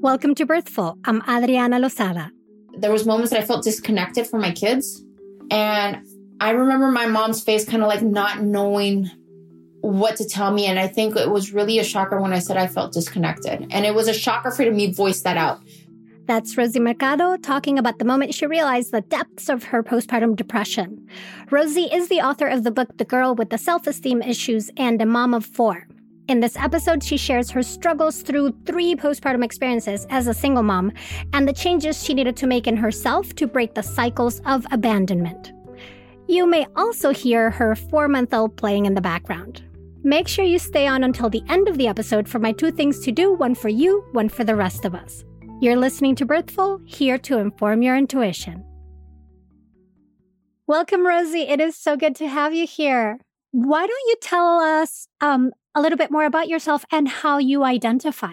Welcome to Birthful. I'm Adriana Lozada. There was moments that I felt disconnected from my kids. And I remember my mom's face kind of like not knowing what to tell me. And I think it was really a shocker when I said I felt disconnected. And it was a shocker for me to voice that out. That's Rosie Mercado talking about the moment she realized the depths of her postpartum depression. Rosie is the author of the book The Girl with the Self-Esteem Issues and a Mom of Four. In this episode, she shares her struggles through 3 postpartum experiences as a single mom and the changes she needed to make in herself to break the cycles of abandonment. You may also hear her 4-month-old playing in the background. Make sure you stay on until the end of the episode for my 2 things to do, one for you, one for the rest of us. You're listening to Birthful, here to inform your intuition. Welcome, Rosie. It is so good to have you here. Why don't you tell us a little bit more about yourself and how you identify?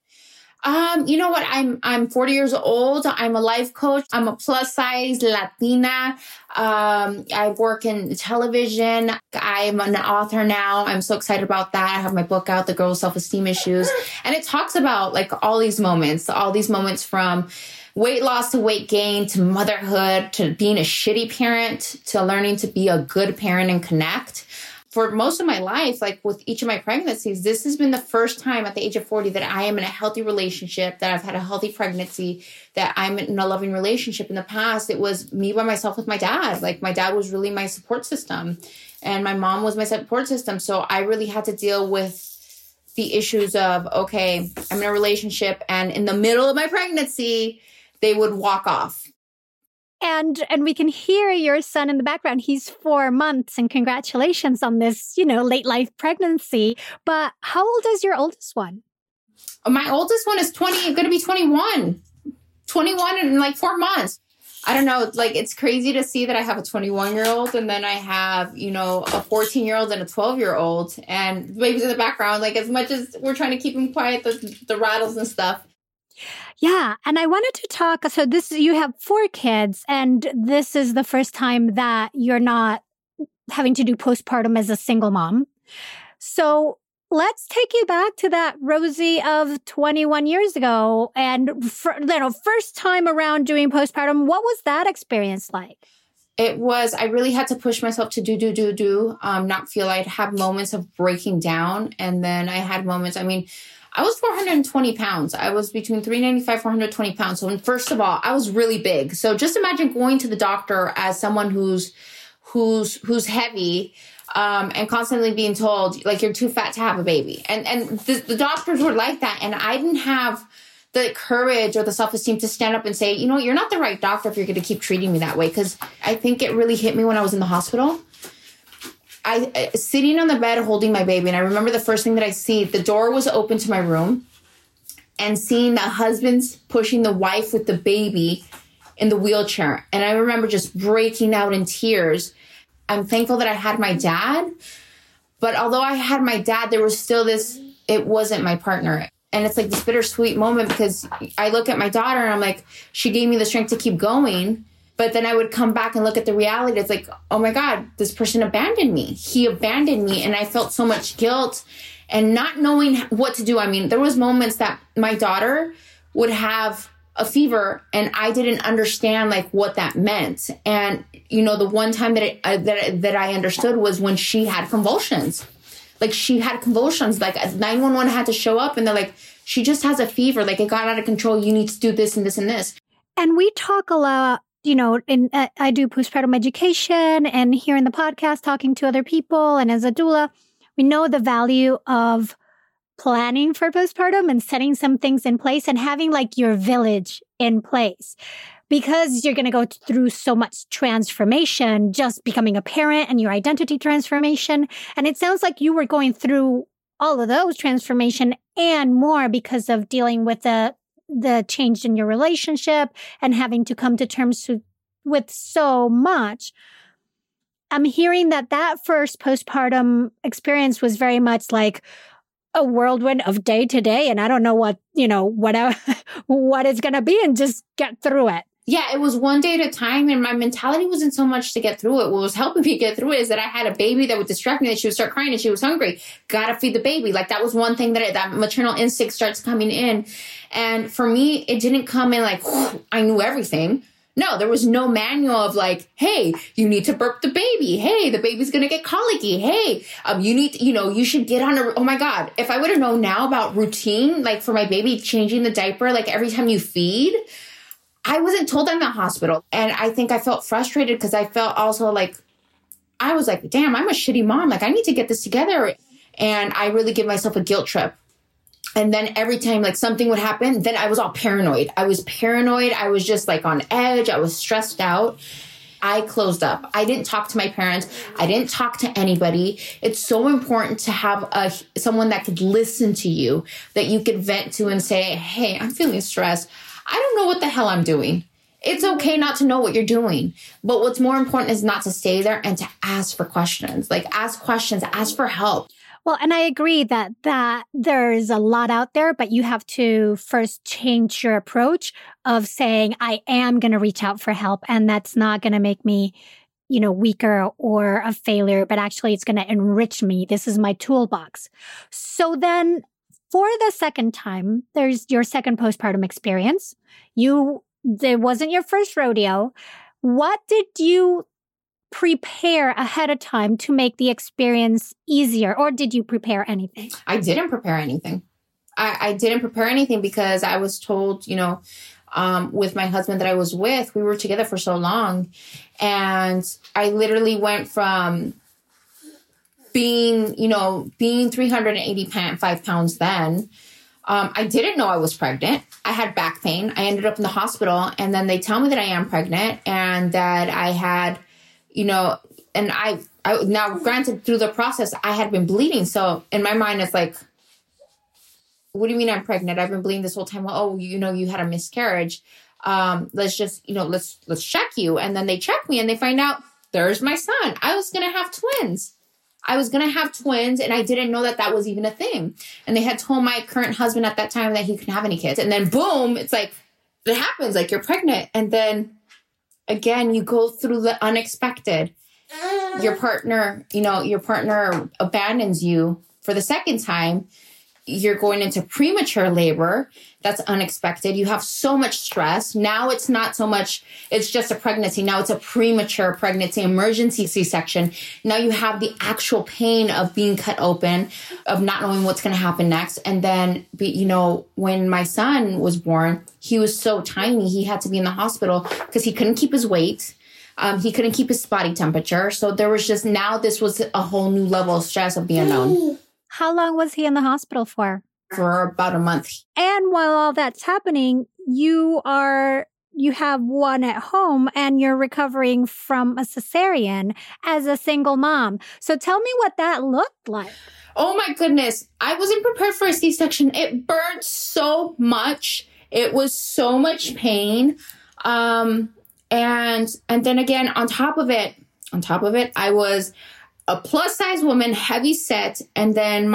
You know what? I'm 40 years old. I'm a life coach. I'm a plus size Latina. I work in television. I'm an author now. I'm so excited about that. I have my book out, The Girl with Self-Esteem Issues. And it talks about like all these moments from weight loss to weight gain to motherhood to being a shitty parent to learning to be a good parent and connect. For most of my life, like with each of my pregnancies, this has been the first time at the age of 40 that I am in a healthy relationship, that I've had a healthy pregnancy, that I'm in a loving relationship. In the past, it was me by myself with my dad. Like my dad was really my support system and my mom was my support system. So I really had to deal with the issues of, okay, I'm in a relationship and in the middle of my pregnancy, they would walk off. And we can hear your son in the background. He's 4 months, and congratulations on this, late life pregnancy. But how old is your oldest one? My oldest one is going to be 21 in like 4 months. I don't know. Like, it's crazy to see that I have a 21-year-old and then I have, a 14-year-old and a 12-year-old and babies in the background. Like, as much as we're trying to keep them quiet, the rattles and stuff. Yeah. And I wanted to talk. So you have 4 kids, and this is the first time that you're not having to do postpartum as a single mom. So let's take you back to that Rosie of 21 years ago. And first time around doing postpartum, what was that experience like? It was, I really had to push myself to do, not feel I'd have moments of breaking down. And then I had moments, I was 420 pounds. I was between 395, 420 pounds. So first of all, I was really big. So just imagine going to the doctor as someone who's heavy, and constantly being told like, you're too fat to have a baby. And the doctors were like that. And I didn't have the courage or the self-esteem to stand up and say, you're not the right doctor if you're going to keep treating me that way. Cause I think it really hit me when I was in the hospital. I sitting on the bed holding my baby, and I remember the first thing that I see, the door was open to my room, and seeing the husband's pushing the wife with the baby in the wheelchair. And I remember just breaking out in tears. I'm thankful that I had my dad, but although I had my dad, there was still it wasn't my partner. And it's like this bittersweet moment because I look at my daughter and I'm like, she gave me the strength to keep going. But then I would come back and look at the reality. It's like, oh my God, this person abandoned me. He abandoned me. And I felt so much guilt and not knowing what to do. There was moments that my daughter would have a fever and I didn't understand like what that meant. And, the one time that I understood was when she had convulsions. Like she had convulsions, like 911 had to show up and they're like, she just has a fever. Like it got out of control. You need to do this and this and this. And we talk a lot. I do postpartum education and here in the podcast, talking to other people. And as a doula, we know the value of planning for postpartum and setting some things in place and having like your village in place because you're going to go through so much transformation, just becoming a parent and your identity transformation. And it sounds like you were going through all of those transformation and more because of dealing with the change in your relationship and having to come to terms with so much. I'm hearing that first postpartum experience was very much like a whirlwind of day to day. And I don't know what it's going to be and just get through it. Yeah, it was one day at a time. And my mentality wasn't so much to get through it. What was helping me get through it is that I had a baby that would distract me, that she would start crying and she was hungry. Gotta feed the baby. Like that was one thing that maternal instinct starts coming in. And for me, it didn't come in like, I knew everything. No, there was no manual of like, hey, you need to burp the baby. Hey, the baby's going to get colicky. Hey, you should get on oh my God. If I would have known now about routine, like for my baby, changing the diaper, like every time you feed, I wasn't told in the hospital. And I think I felt frustrated because I felt also like, I was like, damn, I'm a shitty mom. Like I need to get this together. And I really give myself a guilt trip. And then every time like something would happen, then I was all paranoid. I was paranoid. I was just like on edge. I was stressed out. I closed up. I didn't talk to my parents. I didn't talk to anybody. It's so important to have someone that could listen to you, that you could vent to and say, hey, I'm feeling stressed. I don't know what the hell I'm doing. It's okay not to know what you're doing. But what's more important is not to stay there and to ask for questions. Like ask questions, ask for help. Well, and I agree that there's a lot out there, but you have to first change your approach of saying, I am going to reach out for help. And that's not going to make me, weaker or a failure, but actually it's going to enrich me. This is my toolbox. So then for the second time, there's your second postpartum experience. It wasn't your first rodeo. What did you prepare ahead of time to make the experience easier? Or did you prepare anything? I didn't prepare anything. I didn't prepare anything because I was told, with my husband that I was with, we were together for so long. And I literally went from being 385 pounds then. I didn't know I was pregnant. I had back pain. I ended up in the hospital. And then they tell me that I am pregnant and that I had and I now granted through the process, I had been bleeding. So in my mind, it's like, what do you mean I'm pregnant? I've been bleeding this whole time. Well, oh, you had a miscarriage. Let's just, let's check you. And then they check me and they find out there's my son. I was going to have twins. And I didn't know that was even a thing. And they had told my current husband at that time that he couldn't have any kids. And then boom, it's like, it happens, like you're pregnant. And then again, you go through the unexpected. Your partner abandons you for the second time. You're going into premature labor. That's unexpected. You have so much stress. Now it's not so much, it's just a pregnancy. Now it's a premature pregnancy, emergency C-section. Now you have the actual pain of being cut open, of not knowing what's going to happen next. And then, when my son was born, he was so tiny. He had to be in the hospital because he couldn't keep his weight. He couldn't keep his body temperature. So there was this was a whole new level of stress of the unknown. How long was he in the hospital for? For about a month. And while all that's happening, you have one at home and you're recovering from a cesarean as a single mom. So tell me what that looked like. Oh my goodness. I wasn't prepared for a C-section. It burned so much. It was so much pain. And then again, on top of it, I was a plus size woman, heavy set. And then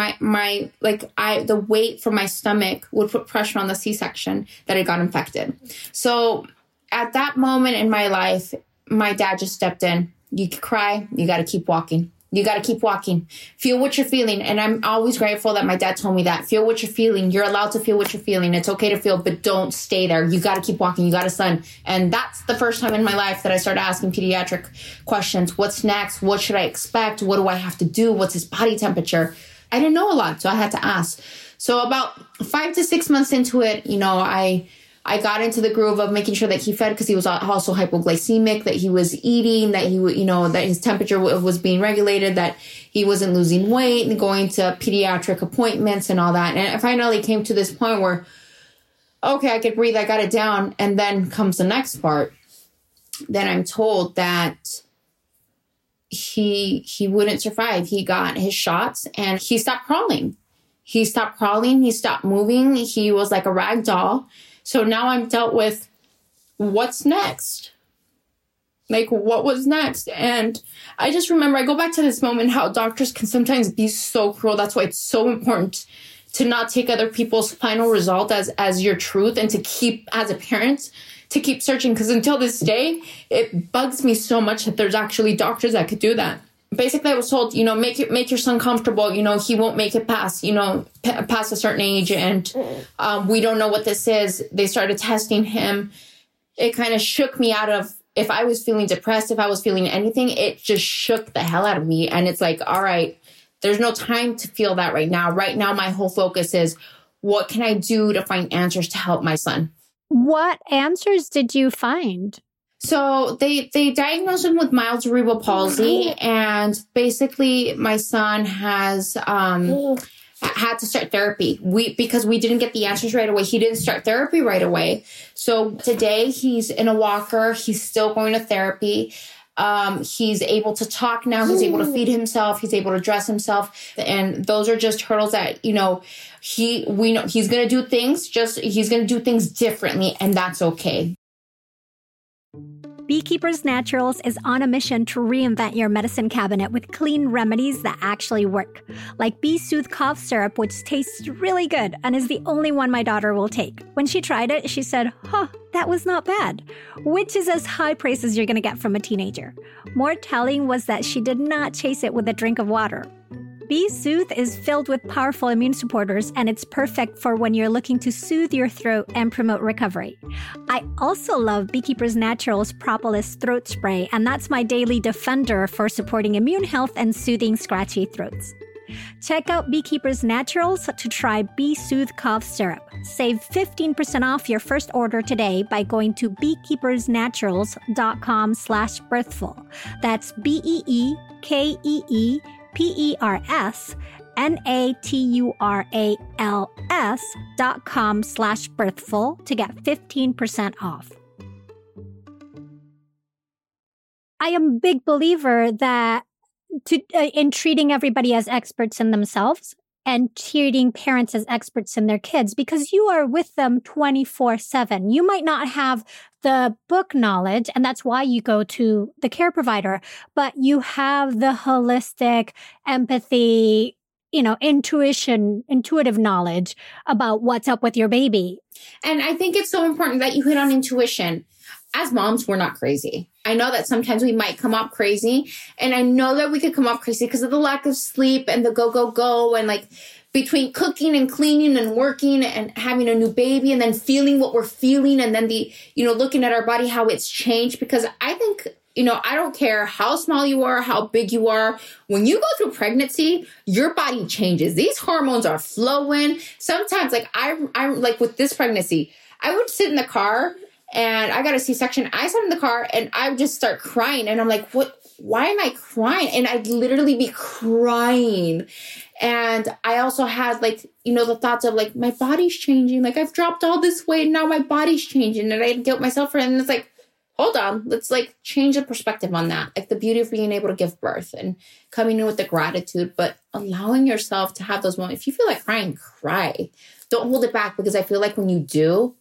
the weight from my stomach would put pressure on the C-section that it got infected. So at that moment in my life, my dad just stepped in. You can cry. You got to keep walking. You got to keep walking. Feel what you're feeling. And I'm always grateful that my dad told me that. Feel what you're feeling. You're allowed to feel what you're feeling. It's okay to feel, but don't stay there. You got to keep walking. You got a son. And that's the first time in my life that I started asking pediatric questions. What's next? What should I expect? What do I have to do? What's his body temperature? I didn't know a lot, so I had to ask. So about 5 to 6 months into it, I got into the groove of making sure that he fed because he was also hypoglycemic, that he was eating, that that his temperature was being regulated, that he wasn't losing weight, and going to pediatric appointments and all that. And I finally came to this point where, okay, I could breathe. I got it down. And then comes the next part. Then I'm told that he wouldn't survive. He got his shots and he stopped crawling. He stopped moving. He was like a rag doll. So now I'm dealt with what's next? Like, what was next? And I just remember, I go back to this moment, how doctors can sometimes be so cruel. That's why it's so important to not take other people's final result as your truth, and to keep, as a parent, to keep searching, because until this day, it bugs me so much that there's actually doctors that could do that. Basically, I was told, make your son comfortable. He won't make it past, past a certain age. And we don't know what this is. They started testing him. It kind of shook me out of, if I was feeling depressed, if I was feeling anything, it just shook the hell out of me. And it's like, all right, there's no time to feel that right now. Right now, my whole focus is, what can I do to find answers to help my son? What answers did you find? So they diagnosed him with mild cerebral palsy, and basically my son has had to start therapy. Because we didn't get the answers right away. He didn't start therapy right away. So today he's in a walker. He's still going to therapy. He's able to talk now. He's able to feed himself. He's able to dress himself. And those are just hurdles that, we know he's going to do things, he's going to do things differently, and that's okay. Beekeepers Naturals is on a mission to reinvent your medicine cabinet with clean remedies that actually work. Like Bee Soothe Cough Syrup, which tastes really good and is the only one my daughter will take. When she tried it, she said, that was not bad, which is as high praise as you're going to get from a teenager. More telling was that she did not chase it with a drink of water. Bee Soothe is filled with powerful immune supporters, and it's perfect for when you're looking to soothe your throat and promote recovery. I also love Beekeepers Naturals Propolis Throat Spray, and that's my daily defender for supporting immune health and soothing scratchy throats. Check out Beekeepers Naturals to try Bee Soothe Cough Syrup. Save 15% off your first order today by going to beekeepersnaturals.com/birthful. That's BeekeepersNaturals.com/birthful to get 15% off. I am a big believer that in treating everybody as experts in themselves and treating parents as experts in their kids, because you are with them 24/7. You might not have the book knowledge, and that's why you go to the care provider, but you have the holistic empathy, intuitive knowledge about what's up with your baby. And I think it's so important that you hit on intuition. As moms, we're not crazy. I know that sometimes we might come up crazy, and I know that we could come up crazy because of the lack of sleep and the go, and like between cooking and cleaning and working and having a new baby and then feeling what we're feeling, and then looking at our body, how it's changed. Because I think, I don't care how small you are, how big you are. When you go through pregnancy, your body changes. These hormones are flowing. Sometimes, like I'm like with this pregnancy, I would sit in the car. And I got a C-section. I sat in the car and I would just start crying. And I'm like, what? Why am I crying? And I'd literally be crying. And I also had the thoughts of like, my body's changing. Like I've dropped all this weight and now my body's changing. And I'd guilt myself for it. And it's like, hold on, let's change the perspective on that. Like the beauty of being able to give birth and coming in with the gratitude, but allowing yourself to have those moments. If you feel like crying, cry. Don't hold it back, because I feel like when you do,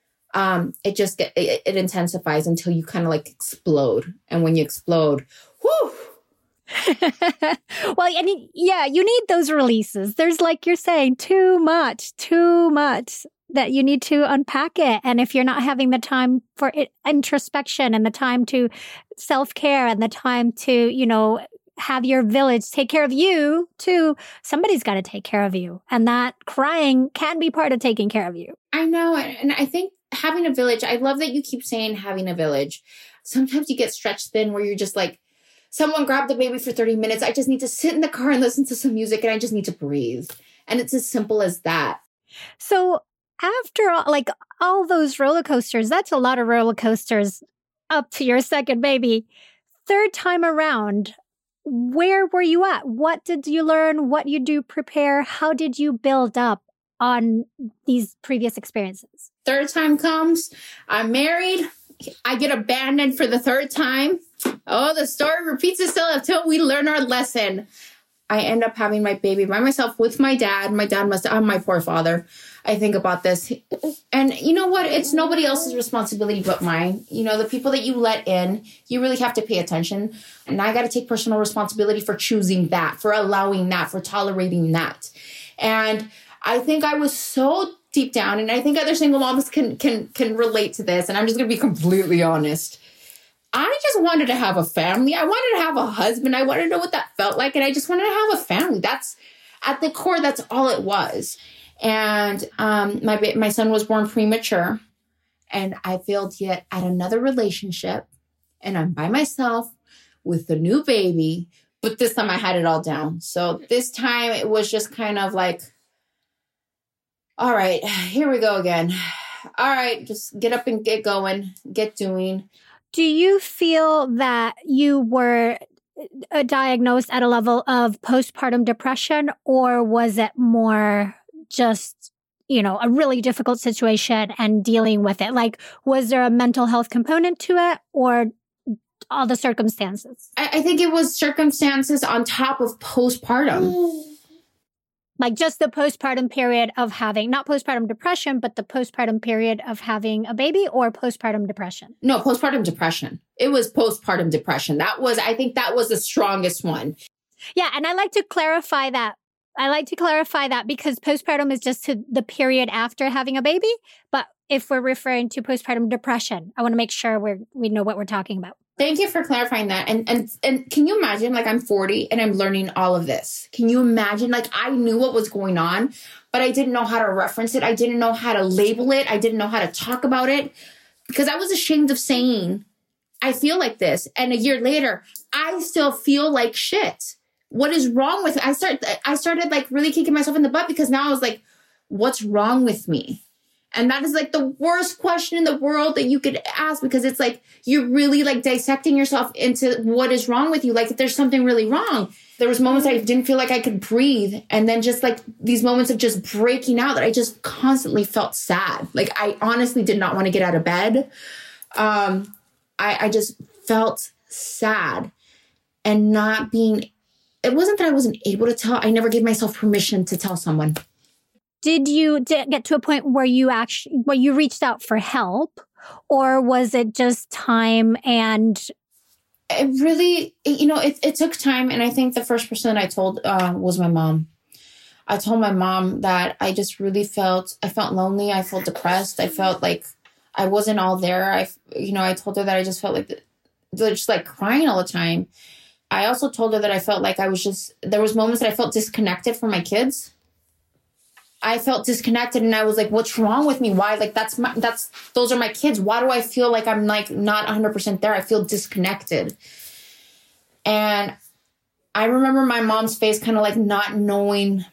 it intensifies until you kind of explode. And when you explode, whoo. Well, you need those releases. There's, like you're saying, too much that you need to unpack it. And if you're not having the time for introspection and the time to self-care and the time to, have your village take care of you too, somebody's got to take care of you. And that crying can be part of taking care of you. I know. And I think having a village, I love that you keep saying having a village. Sometimes you get stretched thin where you're just like, someone grabbed the baby for 30 minutes. I just need to sit in the car and listen to some music, and I just need to breathe. And it's as simple as that. So after all those roller coasters, that's a lot of roller coasters up to your second baby. Third time around, where were you at? What did you learn? What you do prepare? How did you build up on these previous experiences? Third time comes, I'm married, I get abandoned for the third time. Oh, the story repeats itself until we learn our lesson. I end up having my baby by myself with my dad. My dad my poor father. I think about this. And you know what? It's nobody else's responsibility but mine. The people that you let in, you really have to pay attention. And I got to take personal responsibility for choosing that, for allowing that, for tolerating that. And I think I was so deep down, and I think other single moms can relate to this, and I'm just going to be completely honest. I just wanted to have a family. I wanted to have a husband. I wanted to know what that felt like, and I just wanted to have a family. That's at the core. That's all it was. And my son was born premature, and I failed yet at another relationship, and I'm by myself with the new baby. But this time I had it all down. So this time it was just kind of like, all right, here we go again. All right, just get up and get going, get doing. Do you feel that you were diagnosed at a level of postpartum depression, or was it more just, a really difficult situation and dealing with it? Like, was there a mental health component to it, or all the circumstances? I think it was circumstances on top of postpartum. Like just the postpartum period of having, not postpartum depression, but the postpartum period of having a baby, or postpartum depression? No, postpartum depression. It was postpartum depression. I think that was the strongest one. Yeah. And I like to clarify that. Because postpartum is just to the period after having a baby. But if we're referring to postpartum depression, I want to make sure we know what we're talking about. Thank you for clarifying that. And can you imagine, like, I'm 40 and I'm learning all of this. Can you imagine? Like, I knew what was going on, but I didn't know how to reference it. I didn't know how to label it. I didn't know how to talk about it because I was ashamed of saying, I feel like this. And a year later, I still feel like shit. What is wrong with it? I started like really kicking myself in the butt because now I was like, what's wrong with me? And that is like the worst question in the world that you could ask, because it's like you're really like dissecting yourself into what is wrong with you. Like if there's something really wrong. There was moments I didn't feel like I could breathe. And then just like these moments of just breaking out that I just constantly felt sad. Like I honestly did not want to get out of bed. I just felt sad and it wasn't that I wasn't able to tell. I never gave myself permission to tell someone. Did you get to a point where you reached out for help, or was it just time? And it really, it took time. And I think the first person I told was my mom. I told my mom that I just really felt lonely. I felt depressed. I felt like I wasn't all there. I told her that I just felt like just like crying all the time. I also told her that I felt like there was moments that I felt disconnected from my kids. I felt disconnected and I was like, what's wrong with me? Why? Like, those are my kids. Why do I feel like I'm like not 100% there? I feel disconnected. And I remember my mom's face kind of like not knowing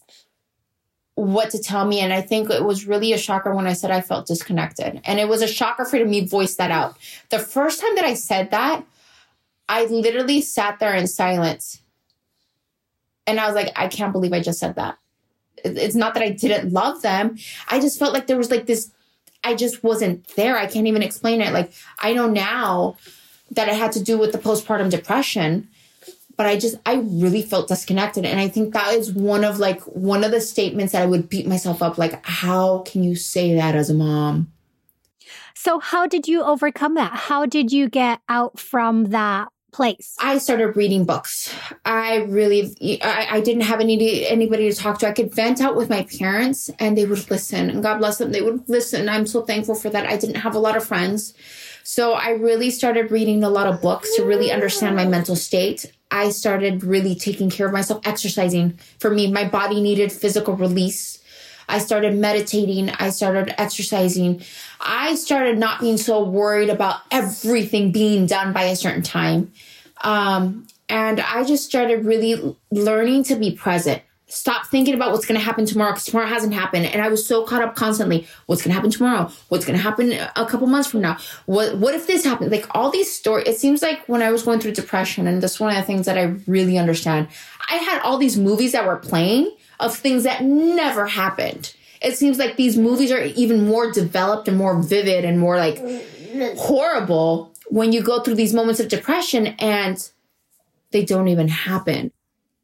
what to tell me. And I think it was really a shocker when I said I felt disconnected. And it was a shocker for me to voice that out. The first time that I said that, I literally sat there in silence. And I was like, I can't believe I just said that. It's not that I didn't love them. I just felt like there was like this, I just wasn't there. I can't even explain it. Like, I know now that it had to do with the postpartum depression, but I really felt disconnected. And I think that is one of the statements that I would beat myself up. Like, how can you say that as a mom? So how did you overcome that? How did you get out from that place? I started reading books. I didn't have anybody to talk to. I could vent out with my parents and they would listen, and God bless them. They would listen. I'm so thankful for that. I didn't have a lot of friends. So I really started reading a lot of books to really understand my mental state. I started really taking care of myself, exercising. For me, my body needed physical release. I started meditating. I started exercising. I started not being so worried about everything being done by a certain time. And I just started really learning to be present. Stop thinking about what's going to happen tomorrow, because tomorrow hasn't happened. And I was so caught up constantly. What's going to happen tomorrow? What's going to happen a couple months from now? What if this happened? Like all these stories, it seems like when I was going through depression, and that's one of the things that I really understand, I had all these movies that were playing of things that never happened. It seems like these movies are even more developed and more vivid and more like horrible when you go through these moments of depression and they don't even happen.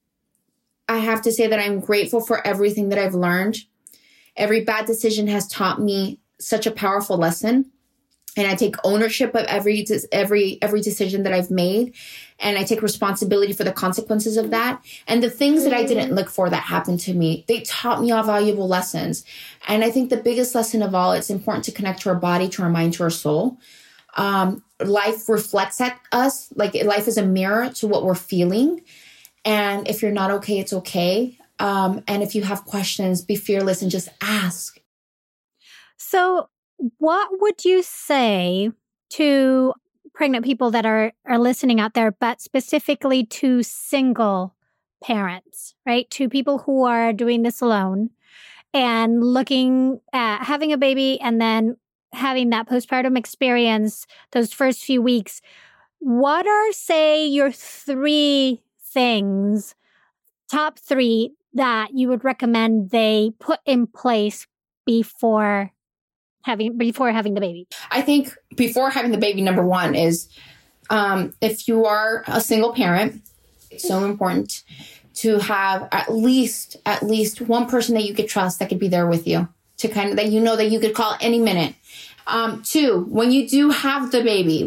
I have to say that I'm grateful for everything that I've learned. Every bad decision has taught me such a powerful lesson. And I take ownership of every decision that I've made. And I take responsibility for the consequences of that. And the things that I didn't look for that happened to me, they taught me all valuable lessons. And I think the biggest lesson of all, it's important to connect to our body, to our mind, to our soul. Life reflects at us. Like life is a mirror to what we're feeling. And if you're not okay, it's okay. And if you have questions, be fearless and just ask. So what would you say to pregnant people that are listening out there, but specifically to single parents, right? To people who are doing this alone and looking at having a baby and then having that postpartum experience, those first few weeks. What are, say, your 3 things, top 3 that you would recommend they put in place before having the baby? I think before having the baby, number 1 is if you are a single parent, it's so important to have at least one person that you could trust that could be there with you, to kind of that you know that you could call any minute. 2, when you do have the baby,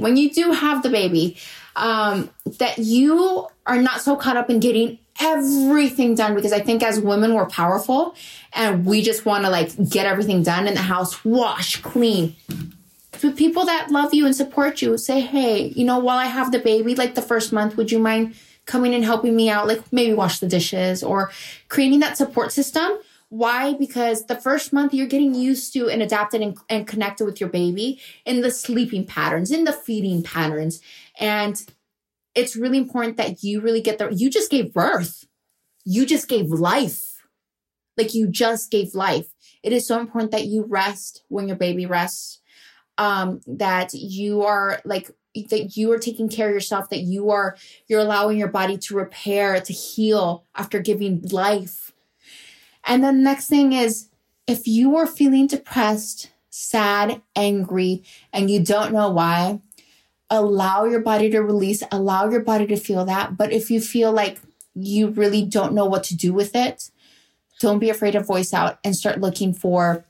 that you are not so caught up in getting everything done, because I think as women, we're powerful and we just want to like get everything done in the house, wash, clean. But people that love you and support you say, hey, you know, while I have the baby, like the first month, would you mind coming and helping me out? Like maybe wash the dishes, or creating that support system. Why? Because the first month you're getting used to and adapted and connected with your baby in the sleeping patterns, in the feeding patterns. And it's really important that you really get there. You just gave birth. You just gave life. Like you just gave life. It is so important that you rest when your baby rests. That you are taking care of yourself, that you're allowing your body to repair, to heal after giving life. And then the next thing is, if you are feeling depressed, sad, angry, and you don't know why, allow your body to release, allow your body to feel that. But if you feel like you really don't know what to do with it, don't be afraid to voice out and start looking for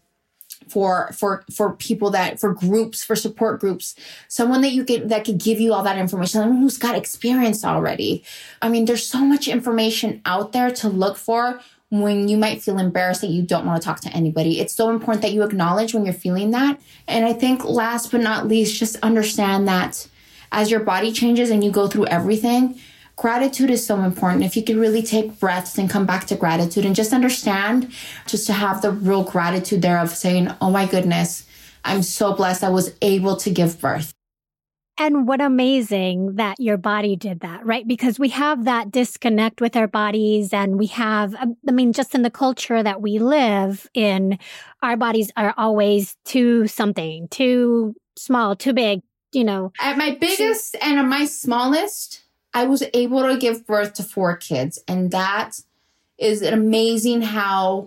people for groups, for support groups, someone that could give you all that information, someone who's got experience already. I mean, there's so much information out there to look for when you might feel embarrassed that you don't want to talk to anybody. It's so important that you acknowledge when you're feeling that. And I think last but not least, just understand that as your body changes and you go through everything, gratitude is so important. If you could really take breaths and come back to gratitude and just understand, just to have the real gratitude there of saying, oh my goodness, I'm so blessed I was able to give birth. And what amazing that your body did that, right? Because we have that disconnect with our bodies, and we have, just in the culture that we live in, our bodies are always too something, too small, too big, you know. At my biggest and at my smallest, I was able to give birth to 4 kids. And that is amazing how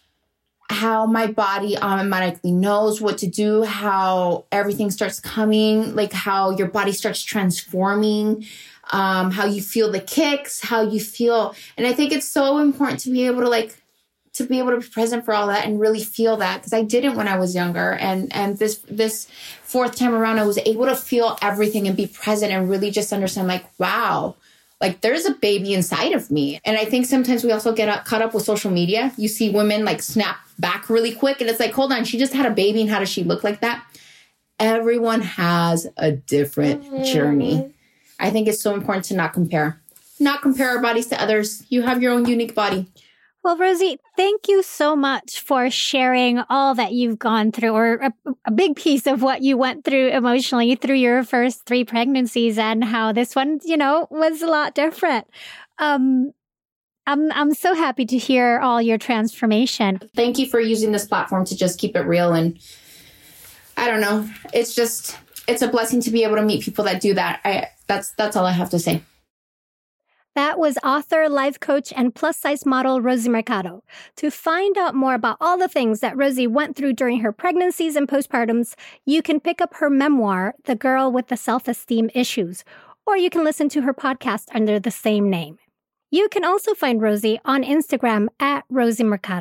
my body automatically knows what to do, how everything starts coming, like how your body starts transforming, how you feel the kicks, how you feel. And I think it's so important to be able to be present for all that and really feel that, because I didn't when I was younger. And this 4th time around, I was able to feel everything and be present and really just understand, like, wow, like there's a baby inside of me. And I think sometimes we also get caught up with social media. You see women like snap back really quick, and it's like, hold on, she just had a baby, and how does she look like that? Everyone has a different journey. I think it's so important to not compare our bodies to others. You have your own unique body. Well, Rosie, thank you so much for sharing all that you've gone through, or a big piece of what you went through emotionally through your first 3 pregnancies, and how this one, was a lot different. I'm so happy to hear all your transformation. Thank you for using this platform to just keep it real. And I don't know, it's a blessing to be able to meet people that do that. That's all I have to say. That was author, life coach, and plus-size model Rosie Mercado. To find out more about all the things that Rosie went through during her pregnancies and postpartums, you can pick up her memoir, The Girl with the Self-Esteem Issues, or you can listen to her podcast under the same name. You can also find Rosie on Instagram at Rosie Mercado.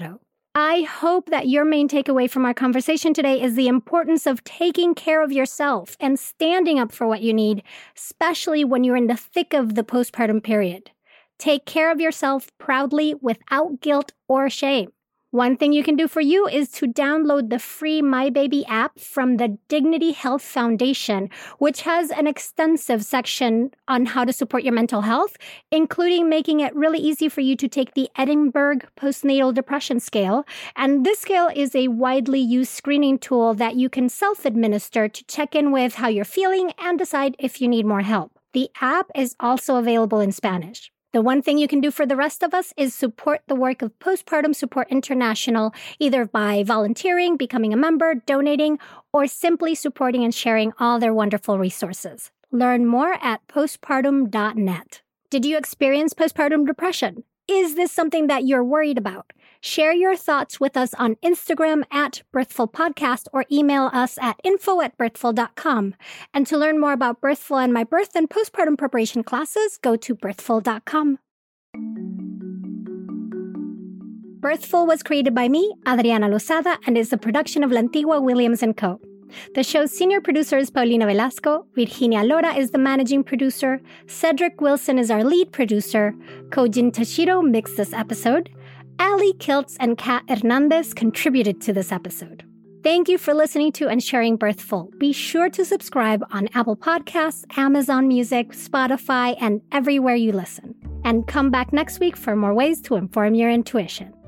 I hope that your main takeaway from our conversation today is the importance of taking care of yourself and standing up for what you need, especially when you're in the thick of the postpartum period. Take care of yourself proudly without guilt or shame. One thing you can do for you is to download the free My Baby app from the Dignity Health Foundation, which has an extensive section on how to support your mental health, including making it really easy for you to take the Edinburgh Postnatal Depression Scale. And this scale is a widely used screening tool that you can self-administer to check in with how you're feeling and decide if you need more help. The app is also available in Spanish. The one thing you can do for the rest of us is support the work of Postpartum Support International, either by volunteering, becoming a member, donating, or simply supporting and sharing all their wonderful resources. Learn more at postpartum.net. Did you experience postpartum depression? Is this something that you're worried about? Share your thoughts with us on Instagram at Birthful Podcast or email us at info@birthful.com. And to learn more about Birthful and my birth and postpartum preparation classes, go to birthful.com. Birthful was created by me, Adriana Lozada, and is a production of Lantigua Williams & Co. The show's senior producer is Paulina Velasco. Virginia Lora is the managing producer. Cedric Wilson is our lead producer. Kojin Tashiro mixed this episode. Ali Kiltz and Kat Hernandez contributed to this episode. Thank you for listening to and sharing Birthful. Be sure to subscribe on Apple Podcasts, Amazon Music, Spotify, and everywhere you listen. And come back next week for more ways to inform your intuition.